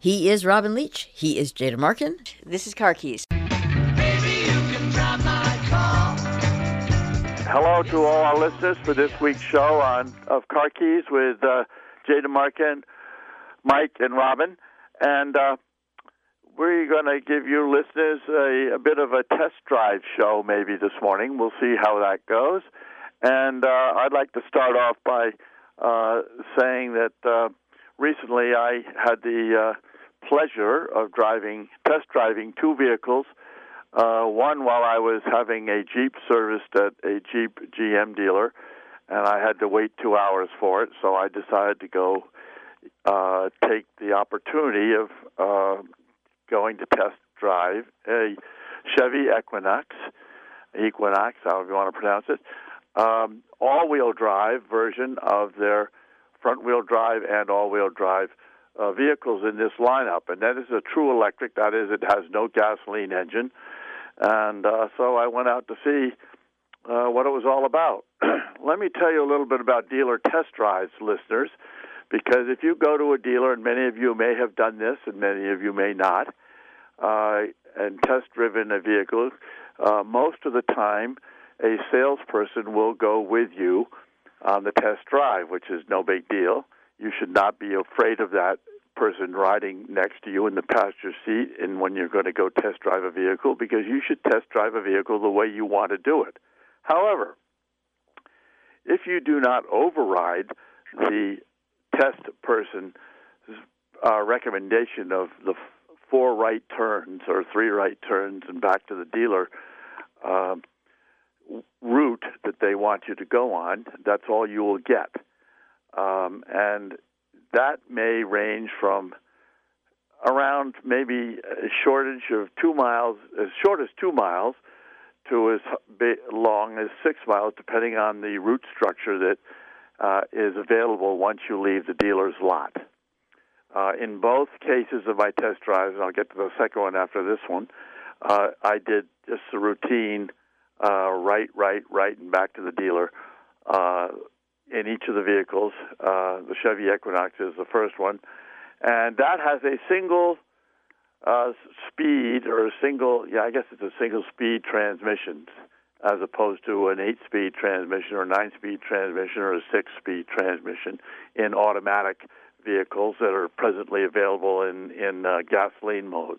He is Robin Leach. He is Jada Markin. This is Car Keys. Hello to all our listeners for this week's show of Car Keys with Jada Markin, Mike, and Robin. And we're going to give you listeners a bit of a test drive show maybe this morning. We'll see how that goes. And I'd like to start off by saying that recently I had the pleasure of test driving two vehicles. One while I was having a Jeep serviced at a Jeep GM dealer, and I had to wait 2 hours for it, so I decided to go take the opportunity of going to test drive a Chevy Equinox, however you want to pronounce it, all-wheel drive version of their front-wheel drive and all-wheel drive vehicles in this lineup. And that is a true electric. That is, it has no gasoline engine. And so I went out to see what it was all about. Let me tell you a little bit about dealer test drives, listeners, because if you go to a dealer, and many of you may have done this and many of you may not, and test-driven a vehicle, most of the time a salesperson will go with you on the test drive, which is no big deal. You should not be afraid of that person riding next to you in the passenger seat and when you're going to go test drive a vehicle, because you should test drive a vehicle the way you want to do it. However, if you do not override the test person's recommendation of the 4 right turns or 3 right turns and back to the dealer route that they want you to go on, that's all you will get. And that may range from around maybe a shortage of 2 miles, as short as 2 miles, to as long as 6 miles, depending on the route structure that is available once you leave the dealer's lot. In both cases of my test drives, and I'll get to the second one after this one, I did just the routine right, and back to the dealer in each of the vehicles. The Chevy Equinox is the first one, and that has a single speed, or I guess it's a single speed transmission, as opposed to an 8-speed transmission or a 9-speed transmission or a 6-speed transmission in automatic vehicles that are presently available in gasoline modes.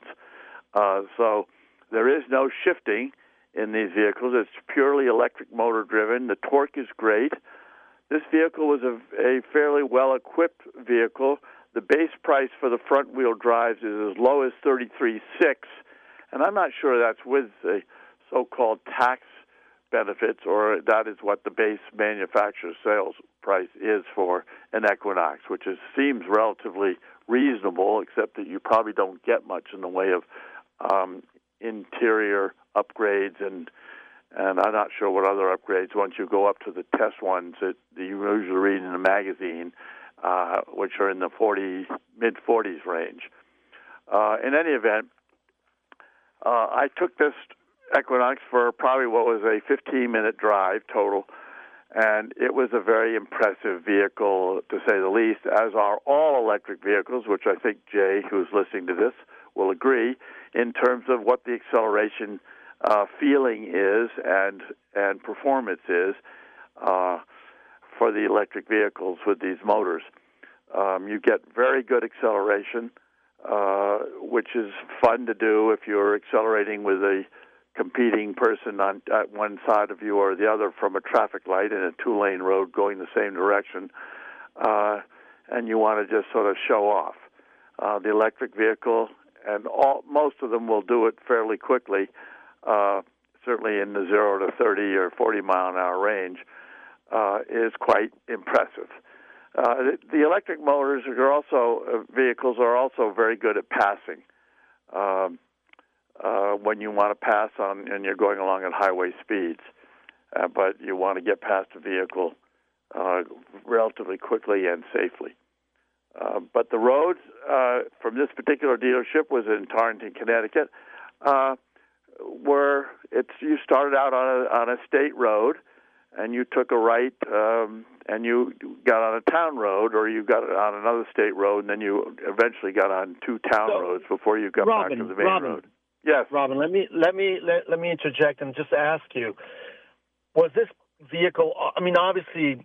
So there is no shifting in these vehicles. It's purely electric motor driven. The torque is great. This vehicle was a fairly well-equipped vehicle. The base price for the front-wheel drives is as low as $33,600, and I'm not sure that's with the so-called tax benefits, or that is what the base manufacturer sales price is for an Equinox, which seems relatively reasonable, except that you probably don't get much in the way of interior upgrades, and I'm not sure what other upgrades once you go up to the test ones that you usually read in the magazine, which are in the mid-40s range. In any event, I took this Equinox for probably what was a 15-minute drive total, and it was a very impressive vehicle, to say the least, as are all electric vehicles, which I think Jay, who's listening to this, will agree, in terms of what the acceleration feeling is and performance is for the electric vehicles with these motors. You get very good acceleration, which is fun to do if you're accelerating with a competing person at one side of you or the other from a traffic light in a 2-lane road going the same direction, and you want to just sort of show off. The electric vehicle, and most of them will do it fairly quickly, certainly in the 0 to 30 or 40 mile an hour range, is quite impressive. The electric motors vehicles are also very good at passing. When you want to pass on and you're going along at highway speeds, but you want to get past a vehicle relatively quickly and safely. But the roads from this particular dealership was in Torrington, Connecticut, where you started out on a state road, and you took a right and you got on a town road, or you got on another state road, and then you eventually got on two town roads before you got back to the main road. Yes, Robin. Let me interject and just ask you: was this vehicle? I mean, obviously,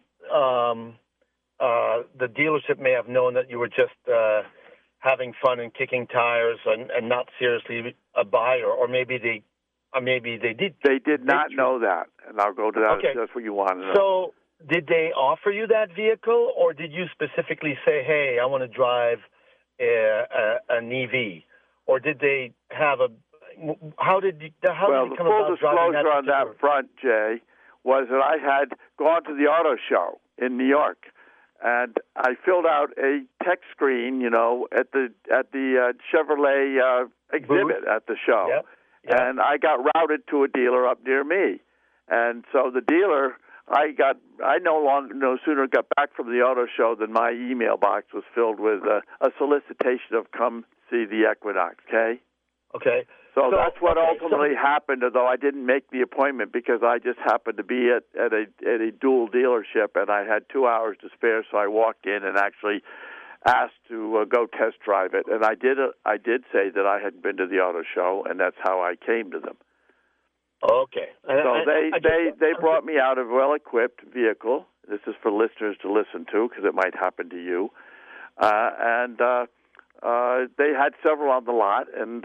the dealership may have known that you were just having fun and kicking tires and not seriously a buyer, or maybe they did. They did not know that, and I'll go to that if that's what you want to know. So, did they offer you that vehicle, or did you specifically say, "Hey, I want to drive an EV," or did they have a? How did you come about driving that? Well, the full disclosure on that front, Jay, was that I had gone to the auto show in New York, and I filled out a tech screen, at the Chevrolet exhibit at the show. Yep. And I got routed to a dealer up near me. And so the dealer, I no sooner got back from the auto show than my email box was filled with a solicitation of come see the Equinox, okay? Okay. So that's what ultimately happened, although I didn't make the appointment because I just happened to be at a dual dealership, and I had 2 hours to spare, so I walked in and actually asked to go test drive it. And I did say that I hadn't been to the auto show, and that's how I came to them. Okay. So they brought me out a well-equipped vehicle. This is for listeners to listen to because it might happen to you. And they had several on the lot, and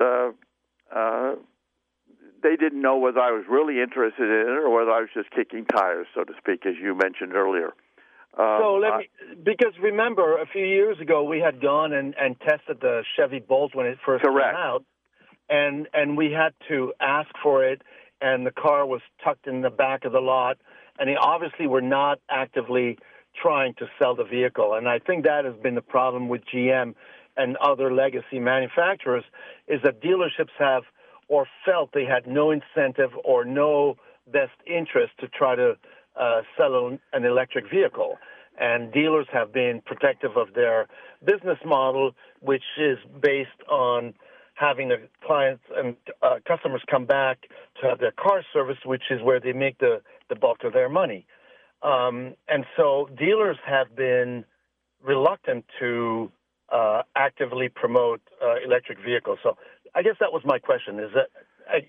they didn't know whether I was really interested in it or whether I was just kicking tires, so to speak, as you mentioned earlier. Because remember, a few years ago, we had gone and tested the Chevy Bolt when it first came out, and we had to ask for it, and the car was tucked in the back of the lot, and they obviously were not actively trying to sell the vehicle. And I think that has been the problem with GM and other legacy manufacturers, is that dealerships have or felt they had no incentive or no best interest to try to sell an electric vehicle. And dealers have been protective of their business model, which is based on having the clients and customers come back to have their car serviced, which is where they make the bulk of their money. And so dealers have been reluctant to actively promote electric vehicles. So I guess that was my question, is that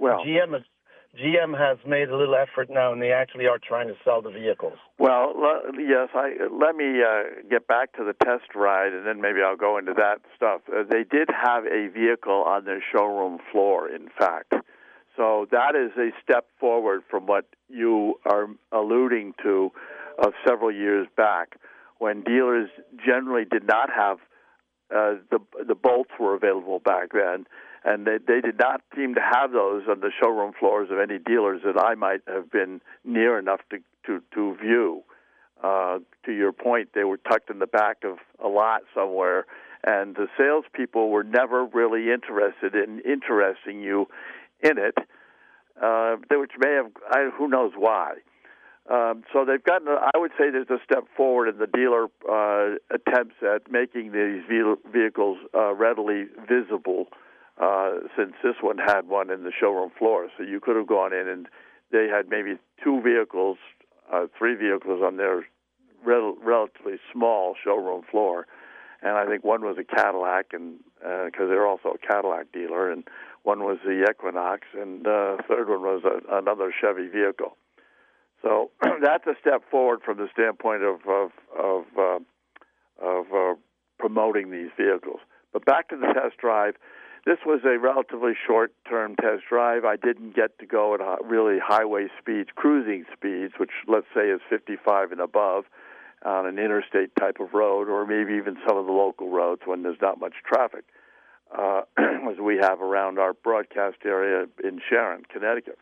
GM has made a little effort now, and they actually are trying to sell the vehicles. Well, yes. Let me get back to the test ride, and then maybe I'll go into that stuff. They did have a vehicle on their showroom floor, in fact. So that is a step forward from what you are alluding to of several years back, when dealers generally did not have the bolts were available back then, and they did not seem to have those on the showroom floors of any dealers that I might have been near enough to view. To your point, they were tucked in the back of a lot somewhere, and the salespeople were never really interested in interesting you in it, which may have, who knows why. So they've gotten, I would say there's a step forward in the dealer attempts at making these vehicles readily visible, since this one had one in the showroom floor. So you could have gone in and they had maybe three vehicles on their relatively small showroom floor. And I think one was a Cadillac, and because they're also a Cadillac dealer, and one was the Equinox, and the third one was another Chevy vehicle. So that's a step forward from the standpoint of promoting these vehicles. But back to the test drive, this was a relatively short-term test drive. I didn't get to go at really highway speeds, cruising speeds, which let's say is 55 and above, on an interstate type of road, or maybe even some of the local roads when there's not much traffic, as we have around our broadcast area in Sharon, Connecticut.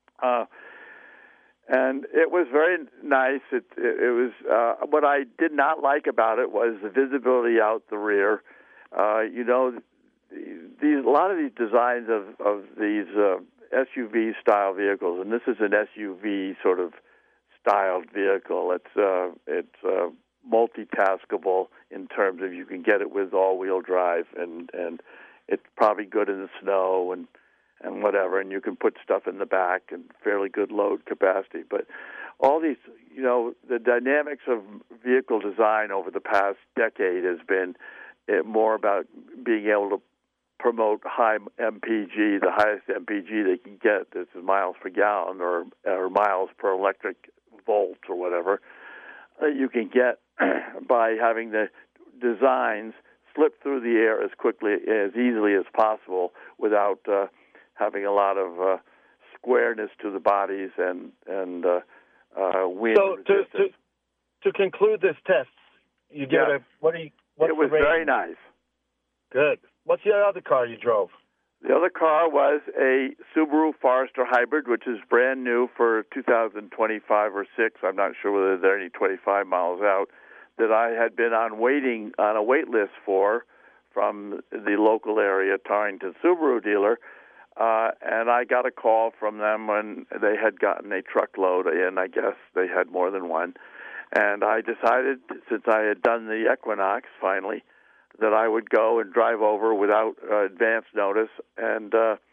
And it was very nice. It was what I did not like about it was the visibility out the rear. A lot of these designs of these SUV style vehicles, and this is an SUV sort of styled vehicle. It's multitaskable in terms of you can get it with all-wheel drive, and it's probably good in the snow and whatever, and you can put stuff in the back and fairly good load capacity. But all these, the dynamics of vehicle design over the past decade has been more about being able to promote high MPG, the highest MPG they can get. This is miles per gallon or miles per electric volt or whatever you can get by having the designs slip through the air as easily as possible without having a lot of squareness to the bodies and wind resistance. To conclude this test, you give it what's it was the rating? Very nice. Good. What's the other car you drove? The other car was a Subaru Forester Hybrid, which is brand new for 2025 or 6. I'm not sure whether they're any 25 miles out, that I had been on a wait list from the local area Torrington Subaru dealer, and I got a call from them when they had gotten a truckload in. I guess they had more than one. And I decided, since I had done the Equinox finally, that I would go and drive over without advance notice and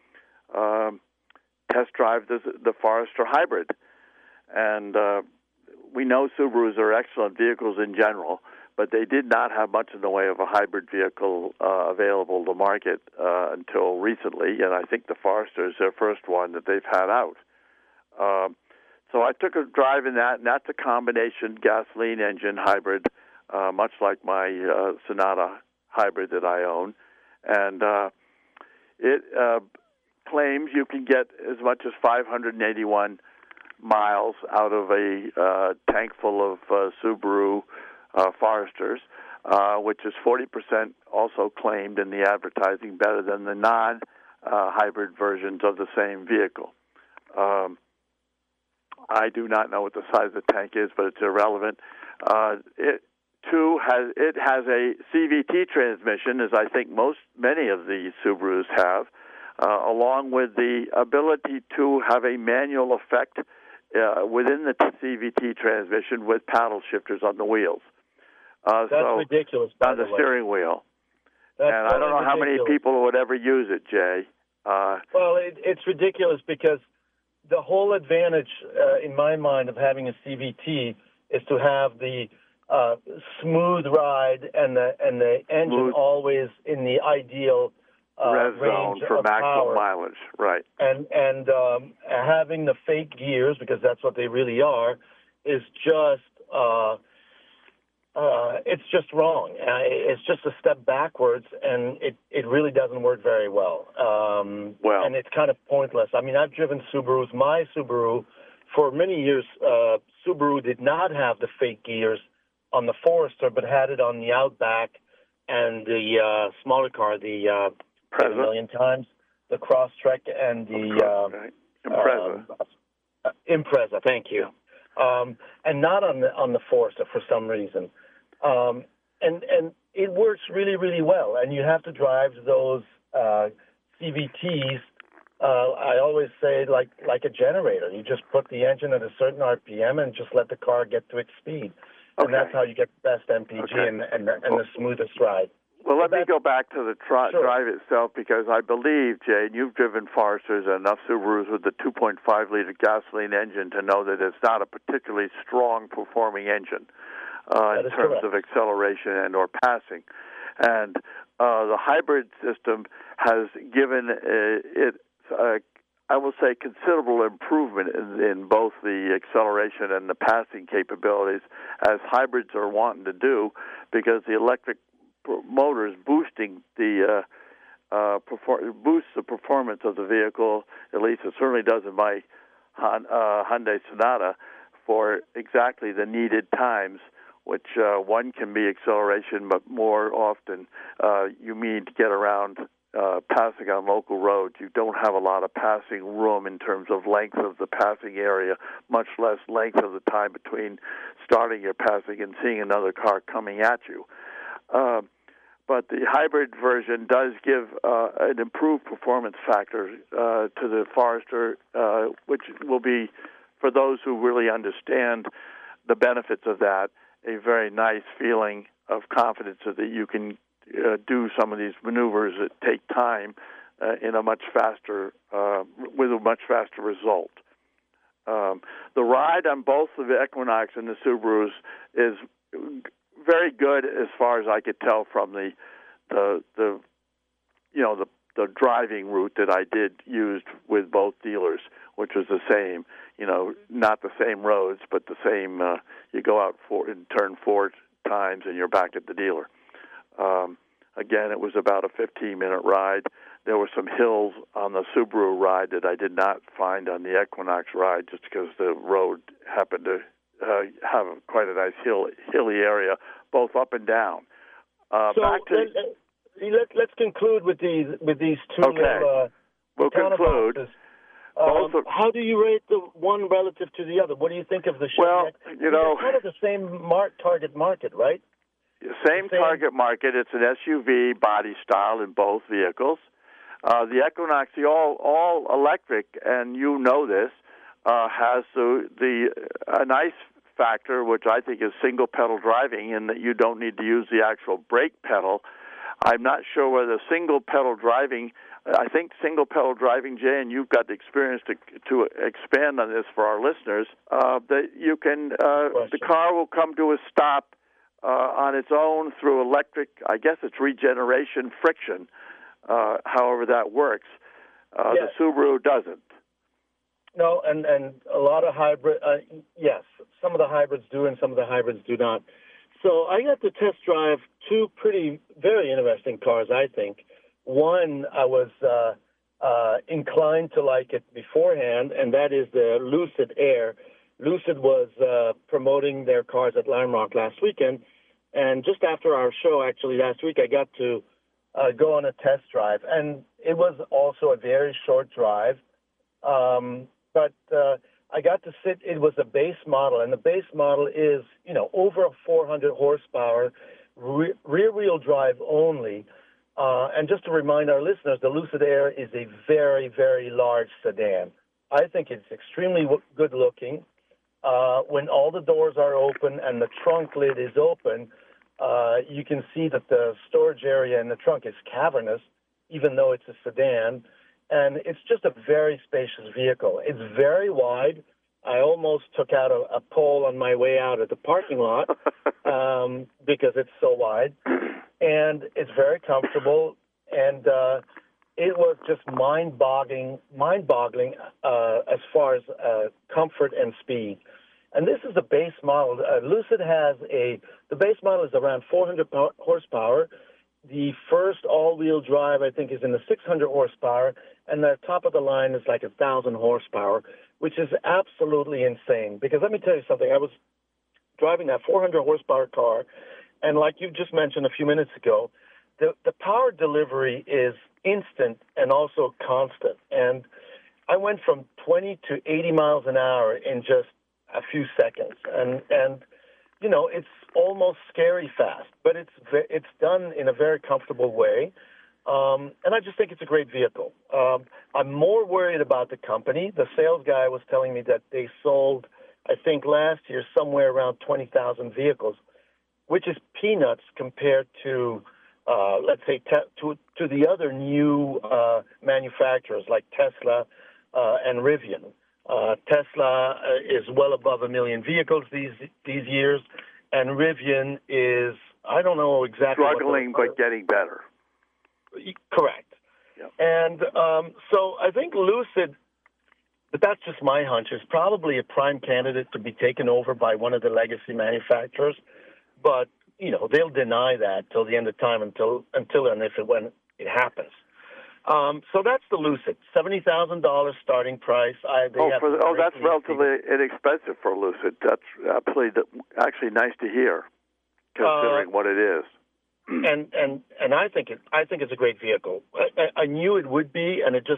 test drive the Forester Hybrid. And we know Subarus are excellent vehicles in general, but they did not have much in the way of a hybrid vehicle available to market until recently, and I think the Forester is their first one that they've had out. So I took a drive in that, and that's a combination gasoline engine hybrid, much like my Sonata hybrid that I own. And it claims you can get as much as 581 miles out of a tank full of Subaru Foresters, which is 40% also claimed in the advertising better than the non-hybrid versions of the same vehicle. I do not know what the size of the tank is, but it's irrelevant. It has a CVT transmission, as I think many of the Subarus have, along with the ability to have a manual effect within the CVT transmission with paddle shifters on the wheels. That's ridiculous, by on the steering wheel. That's and I don't know how many people would ever use it, Jay. Well, it's ridiculous because the whole advantage, in my mind, of having a CVT is to have the smooth ride and the engine always in the ideal res zone for maximum power. Mileage, right? And having the fake gears, because that's what they really are, is just it's just wrong. It's just a step backwards, and it really doesn't work very well. And it's kind of pointless. I mean, I've driven Subarus. My Subaru, for many years, Subaru did not have the fake gears on the Forester, but had it on the Outback and the smaller car, the a million times, the Crosstrek and the Impreza. Thank you. And not on the Forester for some reason. And it works really, really well. And you have to drive those CVTs. I always say like a generator. You just put the engine at a certain RPM and just let the car get to its speed. And that's how you get the best MPG and the smoothest ride. Well, let me go back to the drive itself, because I believe, Jay, and you've driven Foresters and enough Subarus with the 2.5-liter gasoline engine to know that it's not a particularly strong performing engine in terms of acceleration and or passing. And the hybrid system has given it, I will say, considerable improvement in both the acceleration and the passing capabilities, as hybrids are wanting to do, because the electric motor is boosting the boosts the performance of the vehicle. At least it certainly does in my Hyundai Sonata, for exactly the needed times, which one can be acceleration, but more often you need to get around passing on local roads. You don't have a lot of passing room in terms of length of the passing area, much less length of the time between starting your passing and seeing another car coming at you. But the hybrid version does give an improved performance factor to the Forester, which will be, for those who really understand the benefits of that, a very nice feeling of confidence that you can do some of these maneuvers that take time in a much faster, with a much faster result. The ride on both the Equinox and the Subarus is very good as far as I could tell from the driving route that I did used with both dealers, which was the same. Not the same roads, but the same. You go out and turn 4 times, and you're back at the dealer. Again, it was about a 15-minute ride. There were some hills on the Subaru ride that I did not find on the Equinox ride, just because the road happened to have quite a nice hilly area, both up and down. Let's conclude with these two. Okay, we'll conclude. How do you rate the one relative to the other? What do you think of the Chevy? Well, it's kind of the same target market, right? Same target market. It's an SUV body style in both vehicles. The Equinox, the all electric, and you know this, has a nice factor, which I think is single pedal driving, in that you don't need to use the actual brake pedal. I'm not sure whether single pedal driving. I think single pedal driving, Jay, and you've got the experience to expand on this for our listeners. That you can, the car will come to a stop on its own through electric. I guess it's regeneration friction. However that works. The Subaru doesn't. No, and a lot of hybrid. Yes, some of the hybrids do, and some of the hybrids do not. So I got to test drive two very interesting cars, I think. One, I was inclined to like it beforehand, and that is the Lucid Air. Lucid was promoting their cars at Lime Rock last weekend, and just after our show, actually last week, I got to go on a test drive, and it was also a very short drive, but I got to sit. It was a base model, and the base model is, over 400 horsepower, rear-wheel drive only. And just to remind our listeners, the Lucid Air is a very, very large sedan. I think it's extremely good-looking. When all the doors are open and the trunk lid is open, you can see that the storage area in the trunk is cavernous, even though it's a sedan. And it's just a very spacious vehicle. It's very wide. I almost took out a pole on my way out of the parking lot because it's so wide. And it's very comfortable. And it was just mind-boggling as far as comfort and speed. And this is the base model. Lucid has the base model is around 400 horsepower. The first all-wheel drive, I think, is in the 600 horsepower, and the top of the line is like 1,000 horsepower, which is absolutely insane. Because let me tell you something. I was driving that 400 horsepower car, and like you just mentioned a few minutes ago, the power delivery is instant and also constant. And I went from 20 to 80 miles an hour in just a few seconds, and it's almost scary fast, but it's done in a very comfortable way, and I just think it's a great vehicle. I'm more worried about the company. The sales guy was telling me that they sold, I think last year, somewhere around 20,000 vehicles, which is peanuts compared to, let's say, to the other new manufacturers like Tesla and Rivian. Tesla is well above 1 million vehicles these years, and Rivian is, I don't know exactly. Struggling, but getting better. Correct. Yep. And so I think Lucid, but that's just my hunch, is probably a prime candidate to be taken over by one of the legacy manufacturers. But, they'll deny that till the end of time until and if and when it happens. So that's the Lucid, $70,000 starting price. That's relatively inexpensive for a Lucid. That's actually nice to hear, considering what it is. And I think it's a great vehicle. I knew it would be, and it just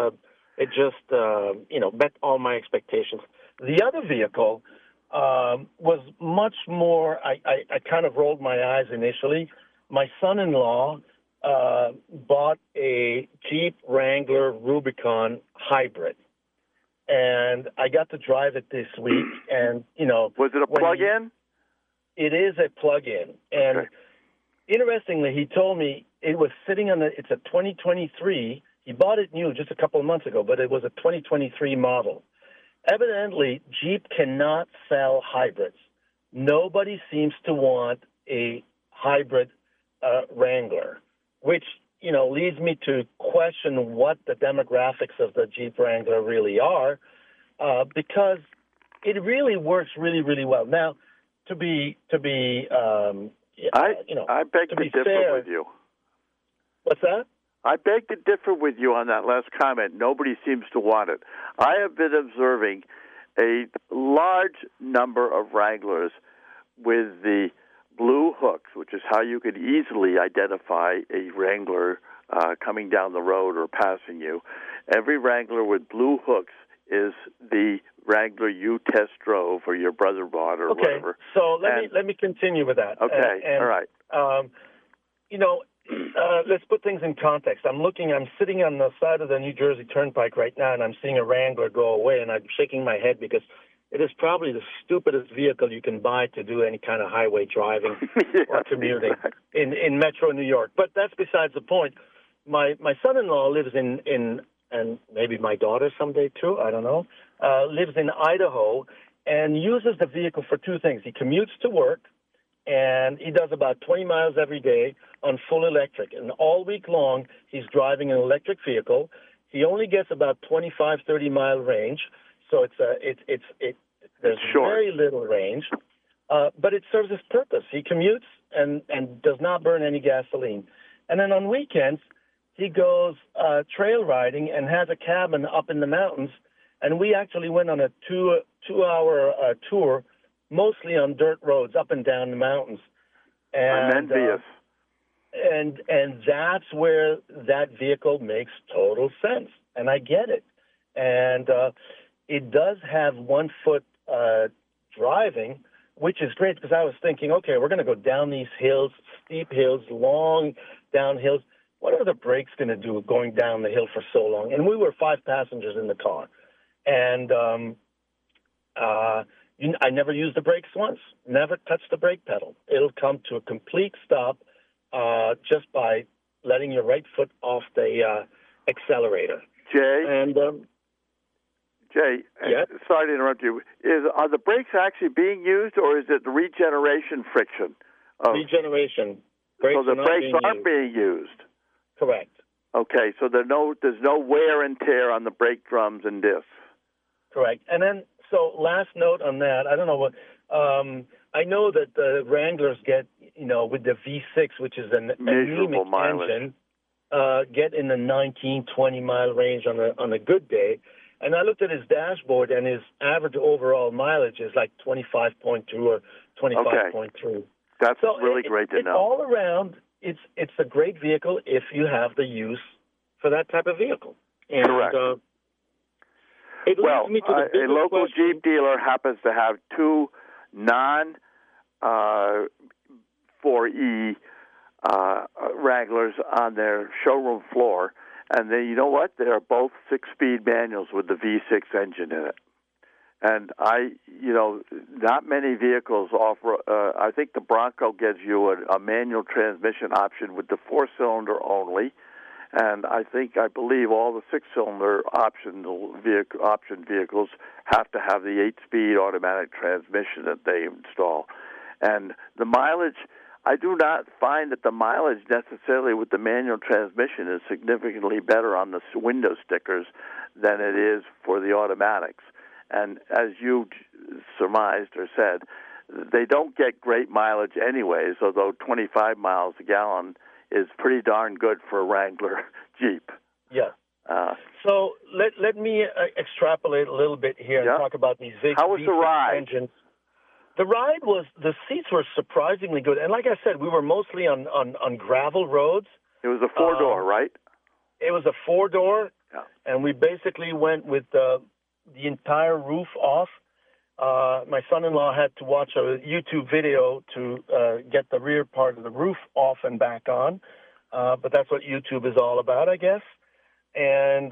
met all my expectations. The other vehicle was much more. I kind of rolled my eyes initially. My son-in-law bought a Jeep Wrangler Rubicon hybrid, and I got to drive it this week. And was it a plug-in? It is a plug-in, and okay. Interestingly, he told me it was sitting on it's a 2023. He bought it new just a couple of months ago, but it was a 2023 model, evidently, Jeep cannot sell hybrids. Nobody seems to want a hybrid Wrangler, which, leads me to question what the demographics of the Jeep Wrangler really are, because it really works really, really well. Now, I beg to differ fair, with you. What's that? I beg to differ with you on that last comment. Nobody seems to want it. I have been observing a large number of Wranglers with the blue hooks, which is how you could easily identify a Wrangler coming down the road or passing you. Every Wrangler with blue hooks is the Wrangler you test drove or your brother bought or whatever. Okay, so let me continue with that. Okay, all right. Let's put things in context. I'm sitting on the side of the New Jersey Turnpike right now, and I'm seeing a Wrangler go away, and I'm shaking my head because it is probably the stupidest vehicle you can buy to do any kind of highway driving or commuting in Metro New York. But that's besides the point. My son-in-law lives in and maybe my daughter someday too, I don't know, lives in Idaho and uses the vehicle for two things. He commutes to work, and he does about 20 miles every day on full electric. And all week long, he's driving an electric vehicle. He only gets about 25, 30-mile range, so there's very little range, but it serves its purpose. He commutes and does not burn any gasoline. And then on weekends, he goes trail riding and has a cabin up in the mountains. And we actually went on a two-hour tour, mostly on dirt roads up and down the mountains. And, I'm envious. And that's where that vehicle makes total sense, and I get it. And it does have one-foot driving, which is great because I was thinking, okay, we're going to go down these hills, steep hills, long down hills. What are the brakes going to do going down the hill for so long? And we were 5 passengers in the car. And I never used the brakes once, never touched the brake pedal. It'll come to a complete stop just by letting your right foot off the accelerator. Jay, yes? Sorry to interrupt you. Are the brakes actually being used, or is it the regeneration friction? Regeneration. So the brakes aren't being used? Correct. Okay, so there's no wear and tear on the brake drums and discs. Correct. And then, so last note on that, I don't know what, I know that the Wranglers get, with the V6, which is an anemic engine, get in the 19, 20-mile range on a good day. And I looked at his dashboard, and his average overall mileage is like 25.2 or 25.3. Okay. That's really great to know. All around, it's a great vehicle if you have the use for that type of vehicle. And, correct. It leads me to the a local question. Jeep dealer happens to have two non-4E Wranglers on their showroom floor, and you know what? They are both 6-speed manuals with the V6 engine in it. And not many vehicles offer. I think the Bronco gives you a manual transmission option with the 4-cylinder only. And I believe all the 6-cylinder option vehicles have to have the 8-speed automatic transmission that they install. And the mileage, I do not find that the mileage necessarily with the manual transmission is significantly better on the window stickers than it is for the automatics. And as you surmised or said, they don't get great mileage anyways, although 25 miles a gallon is pretty darn good for a Wrangler Jeep. Yeah. So let me extrapolate a little bit here and talk about these V6 How was the ride? Engines. The ride the seats were surprisingly good. And like I said, we were mostly on gravel roads. It was a 4-door, right? It was a 4-door, and we basically went with the entire roof off. My son-in-law had to watch a YouTube video to get the rear part of the roof off and back on, but that's what YouTube is all about, I guess. And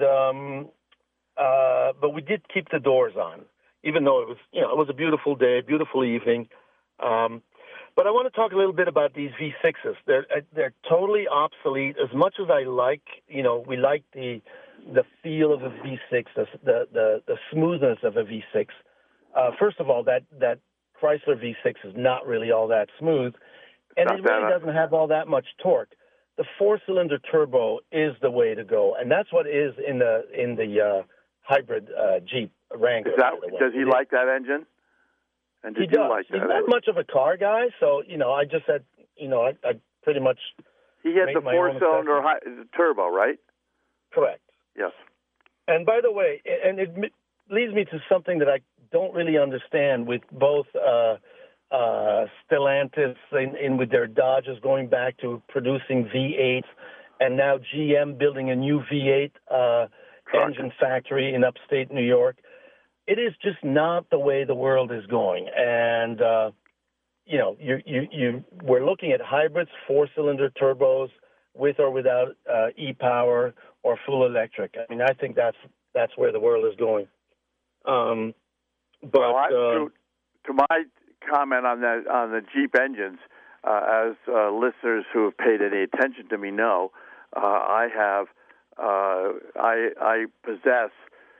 but we did keep the doors on, even though it was a beautiful day, beautiful evening. But I want to talk a little bit about these V6s. They're totally obsolete. As much as I like, we like the the feel of a V6, the smoothness of a V6. First of all, that Chrysler V6 is not really all that smooth, and it really doesn't have all that much torque. The four-cylinder turbo is the way to go, and that's what is in the hybrid Jeep Wrangler. Does he like that engine? And did he you does. like that? He's not much of a car guy, so I just said, I pretty much. He had the four-cylinder turbo, right? Correct. Yes. And by the way, and it leads me to something that I don't really understand with both Stellantis in with their Dodges going back to producing V8s, and now GM building a new V8 engine factory in upstate New York. It is just not the way the world is going, and we're looking at hybrids, four-cylinder turbos, with or without e-power or full electric. I mean, I think that's where the world is going. To my comment on the Jeep engines, as listeners who have paid any attention to me know, I possess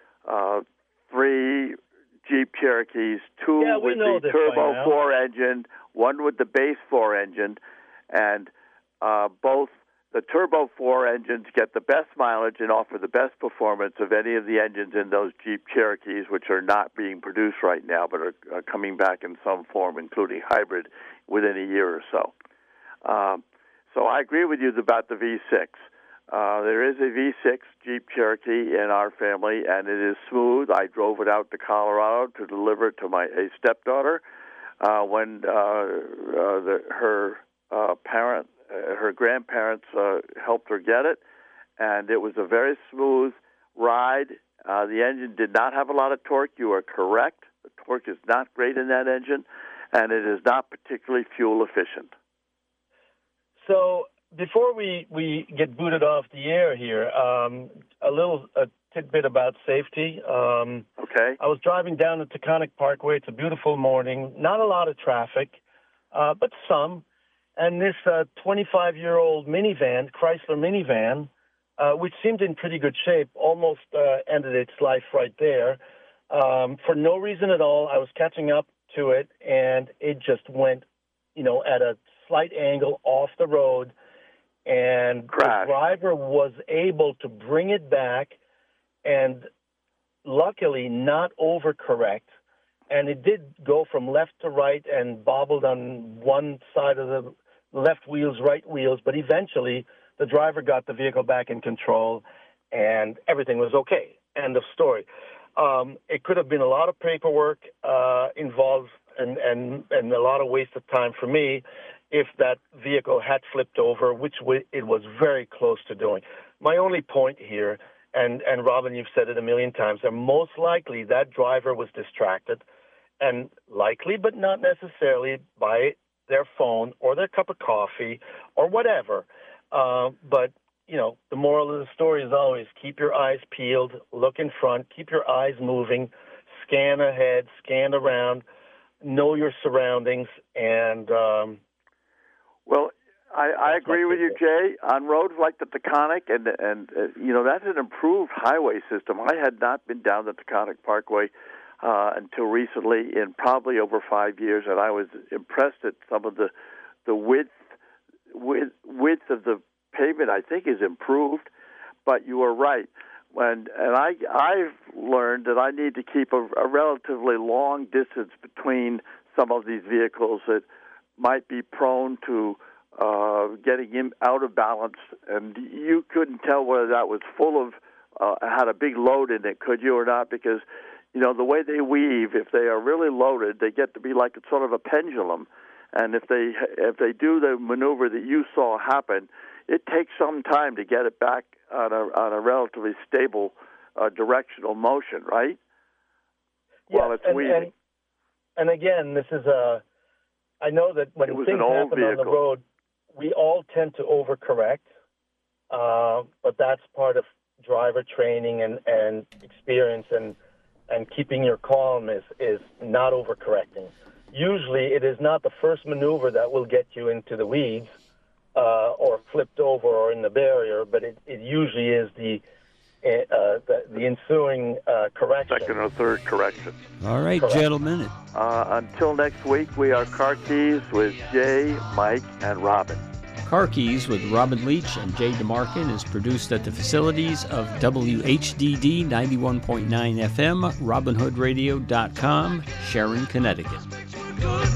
3 Jeep Cherokees, 2 with the Turbo 4 engine, 1 with the base 4 engine, and both the Turbo 4 engines get the best mileage and offer the best performance of any of the engines in those Jeep Cherokees, which are not being produced right now, but are coming back in some form, including hybrid, within a year or so. So I agree with you about the V6. There is a V6 Jeep Cherokee in our family, and it is smooth. I drove it out to Colorado to deliver it to a stepdaughter when her grandparents helped her get it, and it was a very smooth ride. The engine did not have a lot of torque. You are correct. The torque is not great in that engine, and it is not particularly fuel efficient. So before we get booted off the air here, a tidbit about safety. Okay. I was driving down the Taconic Parkway. It's a beautiful morning. Not a lot of traffic, but some. And this 25-year-old minivan, Chrysler minivan, which seemed in pretty good shape, almost ended its life right there. For no reason at all, I was catching up to it, and it just went, at a slight angle off the road, and Crash. The driver was able to bring it back and luckily not overcorrect. And it did go from left to right and bobbled on one side of the left wheels, right wheels, but eventually the driver got the vehicle back in control and everything was okay. End of story. It could have been a lot of paperwork involved and a lot of waste of time for me if that vehicle had flipped over, which it was very close to doing. My only point here, and Robin, you've said it a million times, that most likely that driver was distracted, and likely but not necessarily by their phone or their cup of coffee or whatever. But, the moral of the story is always keep your eyes peeled, look in front, keep your eyes moving, scan ahead, scan around, know your surroundings, and... Well, I agree with you, Jay. On roads like the Taconic, and that's an improved highway system. I had not been down the Taconic Parkway until recently, in probably over 5 years, and I was impressed at some of the width of the pavement. I think is improved, but you are right. I've learned that I need to keep a relatively long distance between some of these vehicles that might be prone to getting out of balance, and you couldn't tell whether that was full of had a big load in it, could you, or not? Because the way they weave, if they are really loaded, they get to be like sort of a pendulum, and if they do the maneuver that you saw happen, it takes some time to get it back on a relatively stable directional motion, right? Yes, While it's weaving. And again, this is I know that when things happen on the road, we all tend to overcorrect, but that's part of driver training and experience, and keeping your calm is not overcorrecting. Usually it is not the first maneuver that will get you into the weeds or flipped over or in the barrier, but it usually is the the ensuing correction. Second or third correction. All right, Correct. gentlemen. Until next week, we are Car Keys with Jay, Mike, and Robin. Car Keys with Robin Leach and Jay DeMarkin is produced at the facilities of WHDD 91.9 FM, RobinHoodRadio.com, Sharon, Connecticut.